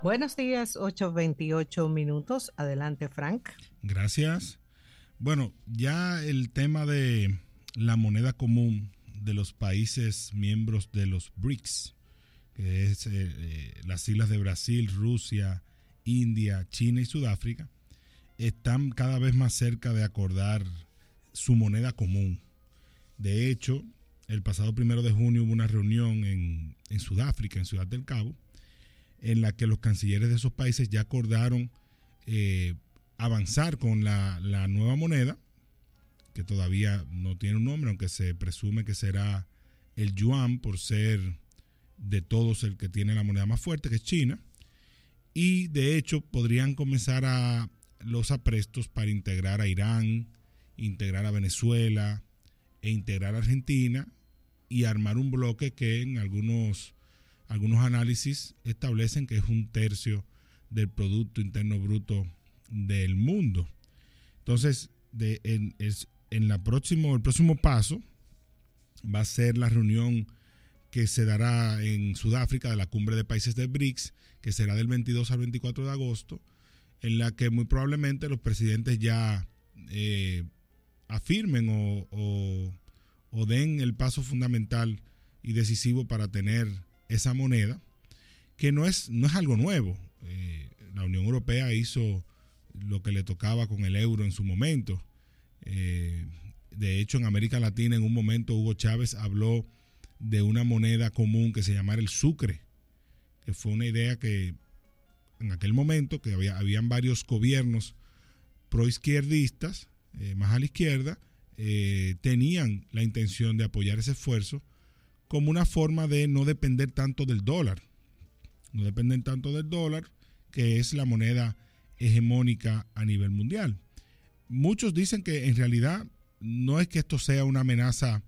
Buenos días, 8:28 minutos. Adelante, Frank. Gracias. Bueno, ya el tema de la moneda común de los países miembros de los BRICS, que es las islas de Brasil, Rusia, India, China y Sudáfrica, están cada vez más cerca de acordar su moneda común. De hecho, el pasado 1 de junio hubo una reunión en Sudáfrica, en Ciudad del Cabo, en la que los cancilleres de esos países ya acordaron avanzar con la nueva moneda, que todavía no tiene un nombre, aunque se presume que será el yuan, por ser de todos el que tiene la moneda más fuerte, que es China. Y de hecho podrían comenzar a los aprestos para integrar a Irán, integrar a Venezuela e integrar a Argentina y armar un bloque que en algunos análisis establecen que es 1/3 del Producto Interno Bruto del mundo. Entonces, el próximo paso va a ser la reunión que se dará en Sudáfrica de la Cumbre de Países de BRICS, que será del 22 al 24 de agosto, en la que muy probablemente los presidentes ya afirmen o den el paso fundamental y decisivo para tener esa moneda, que no es algo nuevo. La Unión Europea hizo lo que le tocaba con el euro en su momento. De hecho, en América Latina, en un momento, Hugo Chávez habló de una moneda común que se llamara el sucre, que fue una idea que en aquel momento, que habían varios gobiernos proizquierdistas, más a la izquierda, tenían la intención de apoyar ese esfuerzo como una forma de no depender tanto del dólar. No dependen tanto del dólar, que es la moneda hegemónica a nivel mundial. Muchos dicen que en realidad no es que esto sea una amenaza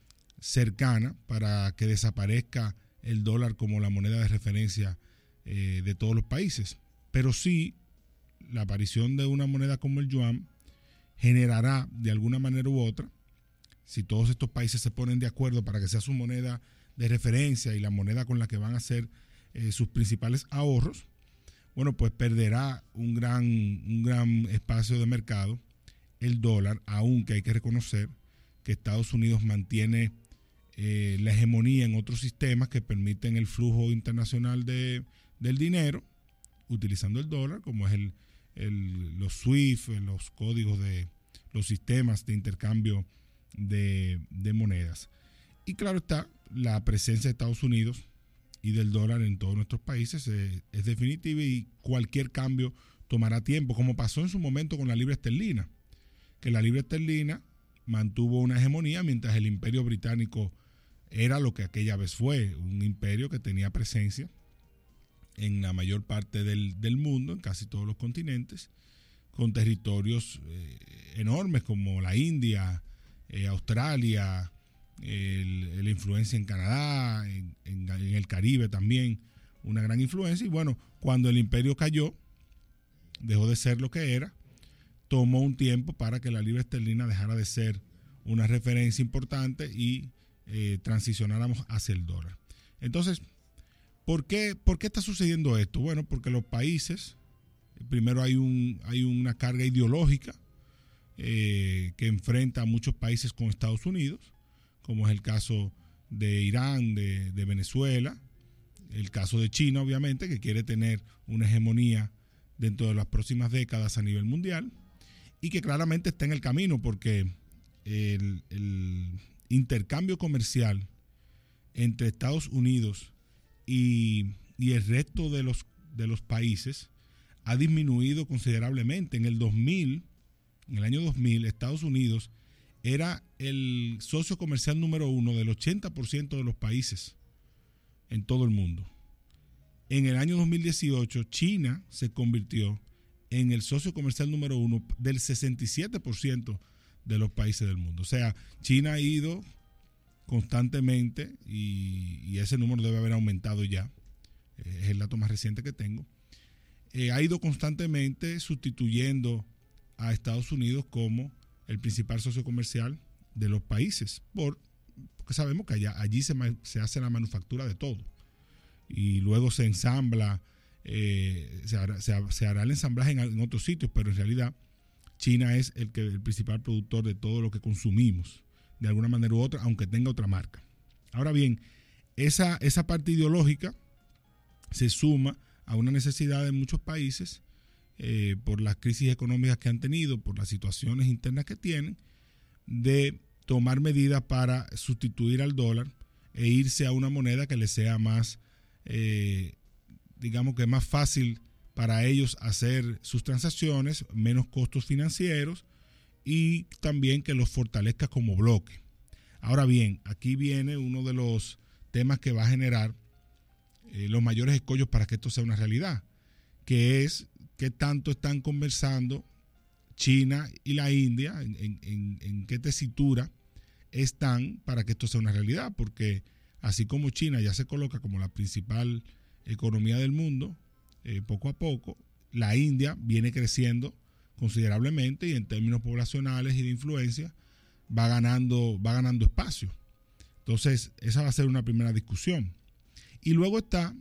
cercana para que desaparezca el dólar como la moneda de referencia de todos los países, pero sí la aparición de una moneda como el yuan generará de alguna manera u otra, si todos estos países se ponen de acuerdo para que sea su moneda de referencia y la moneda con la que van a hacer sus principales ahorros, bueno, pues perderá un gran espacio de mercado el dólar, aunque hay que reconocer que Estados Unidos mantiene la hegemonía en otros sistemas que permiten el flujo internacional del dinero, utilizando el dólar, como es los SWIFT, los códigos de los sistemas de intercambio de monedas. Y claro está, la presencia de Estados Unidos y del dólar en todos nuestros países es definitiva, y cualquier cambio tomará tiempo, como pasó en su momento con la libra esterlina, que la libra esterlina mantuvo una hegemonía mientras el imperio británico era lo que aquella vez fue, un imperio que tenía presencia en la mayor parte del mundo, en casi todos los continentes, con territorios enormes como la India, Australia, la influencia en Canadá, en el Caribe también, una gran influencia. Y bueno, cuando el imperio cayó, dejó de ser lo que era, tomó un tiempo para que la libra esterlina dejara de ser una referencia importante y transicionáramos hacia el dólar. Entonces, ¿por qué está sucediendo esto? Bueno, porque los países, primero hay una carga ideológica que enfrenta a muchos países con Estados Unidos, como es el caso de Irán, de Venezuela, el caso de China, obviamente, que quiere tener una hegemonía dentro de las próximas décadas a nivel mundial, y que claramente está en el camino, porque el intercambio comercial entre Estados Unidos y el resto de los países ha disminuido considerablemente. En el año 2000, Estados Unidos era el socio comercial número 1 del 80% de los países en todo el mundo. En el año 2018, China se convirtió en el socio comercial número 1 del 67% de los países del mundo. O sea, China ha ido constantemente, y ese número debe haber aumentado ya, es el dato más reciente que tengo, ha ido constantemente sustituyendo a Estados Unidos como el principal socio comercial de los países, porque sabemos que allí se hace la manufactura de todo, y luego se ensambla se hará el ensamblaje en otros sitios, pero en realidad China es el principal productor de todo lo que consumimos, de alguna manera u otra, aunque tenga otra marca. Ahora bien, esa parte ideológica se suma a una necesidad de muchos países por las crisis económicas que han tenido, por las situaciones internas que tienen, de tomar medidas para sustituir al dólar e irse a una moneda que les sea más, digamos que más fácil para ellos hacer sus transacciones, menos costos financieros y también que los fortalezca como bloque. Ahora bien, aquí viene uno de los temas que va a generar los mayores escollos para que esto sea una realidad, que es qué tanto están conversando China y la India, en qué tesitura están para que esto sea una realidad, porque así como China ya se coloca como la principal economía del mundo, poco a poco, la India viene creciendo considerablemente y en términos poblacionales y de influencia va ganando espacio. Entonces, esa va a ser una primera discusión. Y luego está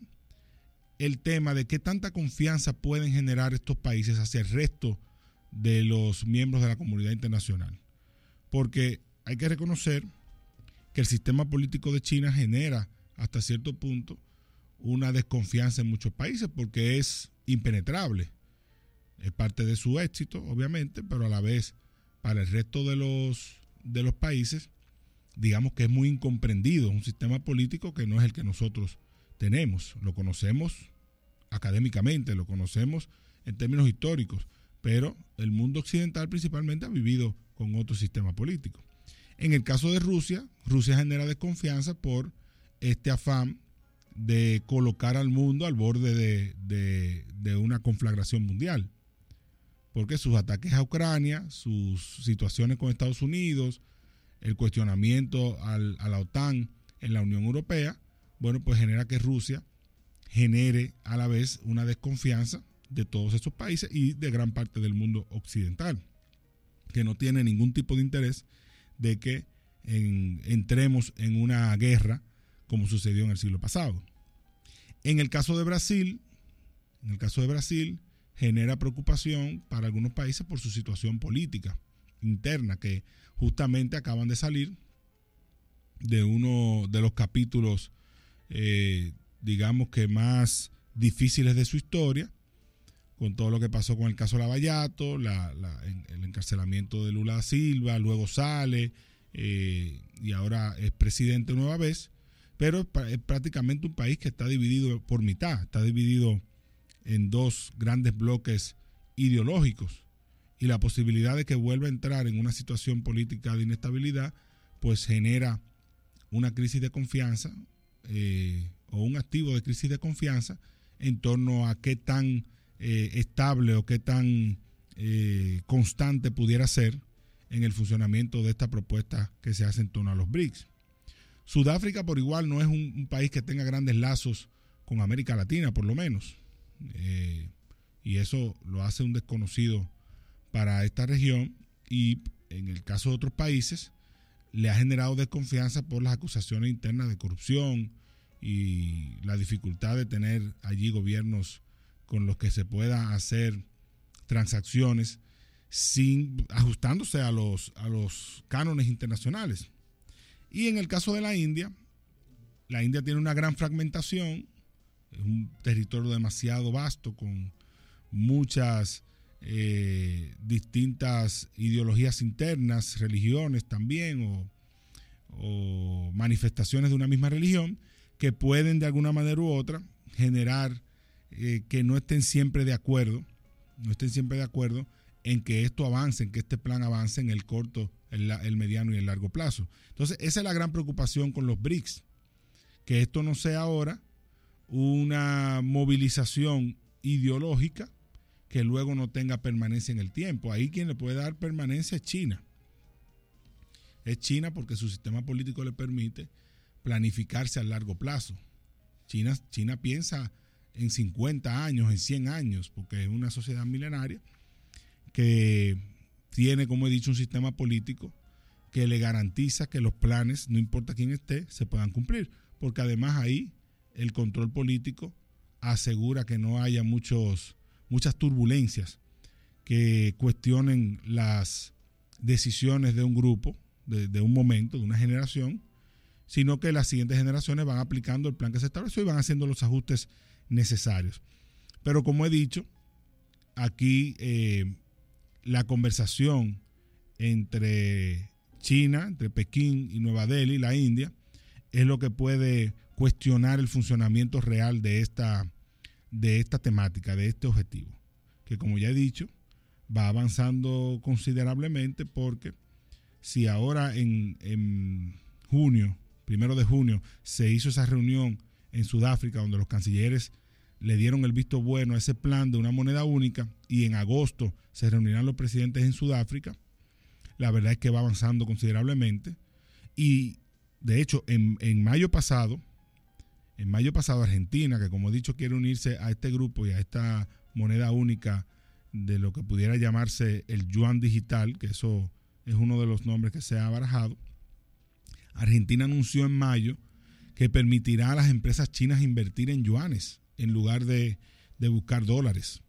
el tema de qué tanta confianza pueden generar estos países hacia el resto de los miembros de la comunidad internacional. Porque hay que reconocer que el sistema político de China genera hasta cierto punto una desconfianza en muchos países porque es impenetrable. Es parte de su éxito, obviamente, pero a la vez para el resto de los países, digamos que es muy incomprendido. Es un sistema político que no es el que nosotros tenemos. Lo conocemos académicamente, lo conocemos en términos históricos, pero el mundo occidental principalmente ha vivido con otro sistema político. En el caso de Rusia, Rusia genera desconfianza por este afán de colocar al mundo al borde de una conflagración mundial. Porque sus ataques a Ucrania, sus situaciones con Estados Unidos, el cuestionamiento a la OTAN en la Unión Europea, bueno, pues genera que Rusia genere a la vez una desconfianza de todos esos países y de gran parte del mundo occidental, que no tiene ningún tipo de interés de que entremos en una guerra como sucedió en el siglo pasado. En el caso de Brasil, genera preocupación para algunos países por su situación política interna, que justamente acaban de salir de uno de los capítulos, digamos que más difíciles de su historia, con todo lo que pasó con el caso Lavallato, el encarcelamiento de Lula da Silva, luego sale y ahora es presidente nueva vez, pero es prácticamente un país que está dividido por mitad, está dividido en dos grandes bloques ideológicos y la posibilidad de que vuelva a entrar en una situación política de inestabilidad pues genera una crisis de confianza o un activo de crisis de confianza en torno a qué tan estable o qué tan constante pudiera ser en el funcionamiento de esta propuesta que se hace en torno a los BRICS. Sudáfrica por igual no es un país que tenga grandes lazos con América Latina, por lo menos. Y eso lo hace un desconocido para esta región y en el caso de otros países le ha generado desconfianza por las acusaciones internas de corrupción y la dificultad de tener allí gobiernos con los que se pueda hacer transacciones ajustándose a los cánones internacionales. Y en el caso de la India tiene una gran fragmentación, es un territorio demasiado vasto con muchas distintas ideologías internas, religiones también o manifestaciones de una misma religión que pueden de alguna manera u otra generar que no estén siempre de acuerdo en que esto avance, en que este plan avance en el corto, el mediano y el largo plazo. Entonces, esa es la gran preocupación con los BRICS, que esto no sea ahora una movilización ideológica que luego no tenga permanencia en el tiempo. Ahí quien le puede dar permanencia es China. Es China porque su sistema político le permite planificarse a largo plazo. China piensa en 50 años, en 100 años, porque es una sociedad milenaria que tiene, como he dicho, un sistema político que le garantiza que los planes, no importa quién esté, se puedan cumplir, porque además ahí el control político asegura que no haya muchas turbulencias que cuestionen las decisiones de un grupo, de un momento, de una generación, sino que las siguientes generaciones van aplicando el plan que se estableció y van haciendo los ajustes necesarios. Pero como he dicho, aquí la conversación entre China, entre Pekín y Nueva Delhi, la India, es lo que puede cuestionar el funcionamiento real de esta temática, de este objetivo, que como ya he dicho, va avanzando considerablemente, porque si ahora en junio, 1 de junio, se hizo esa reunión en Sudáfrica donde los cancilleres le dieron el visto bueno a ese plan de una moneda única, y en agosto se reunirán los presidentes en Sudáfrica, la verdad es que va avanzando considerablemente. Y de hecho, en mayo pasado, Argentina, que como he dicho quiere unirse a este grupo y a esta moneda única de lo que pudiera llamarse el yuan digital, que eso es uno de los nombres que se ha barajado, Argentina anunció en mayo que permitirá a las empresas chinas invertir en yuanes en lugar de buscar dólares.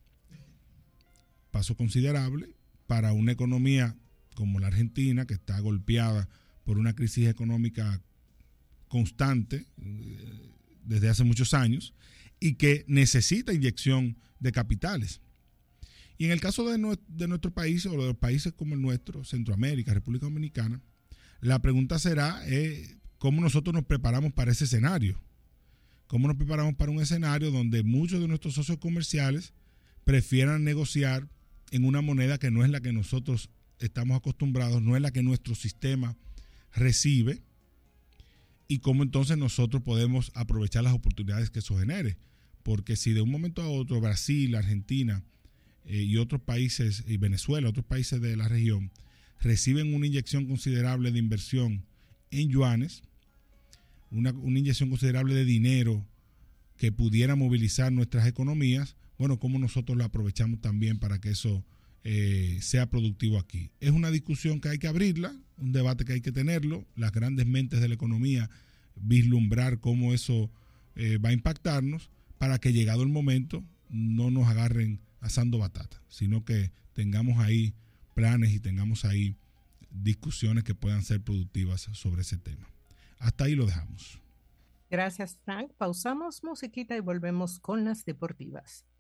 Paso considerable para una economía como la Argentina, que está golpeada por una crisis económica constante desde hace muchos años y que necesita inyección de capitales. Y en el caso de nuestro país, o de los países como el nuestro, Centroamérica, República Dominicana, la pregunta será cómo nosotros nos preparamos para ese escenario. ¿Cómo nos preparamos para un escenario donde muchos de nuestros socios comerciales prefieran negociar en una moneda que no es la que nosotros estamos acostumbrados, no es la que nuestro sistema recibe? Y cómo entonces nosotros podemos aprovechar las oportunidades que eso genere. Porque si de un momento a otro Brasil, Argentina y otros países, y Venezuela, otros países de la región, reciben una inyección considerable de inversión en yuanes, una inyección considerable de dinero que pudiera movilizar nuestras economías, bueno, cómo nosotros lo aprovechamos también para que eso sea productivo aquí. Es una discusión que hay que abrirla, un debate que hay que tenerlo, las grandes mentes de la economía vislumbrar cómo eso va a impactarnos, para que llegado el momento no nos agarren asando batata, sino que tengamos ahí planes y tengamos ahí discusiones que puedan ser productivas sobre ese tema. Hasta ahí lo dejamos. Gracias, Frank. Pausamos musiquita y volvemos con las deportivas.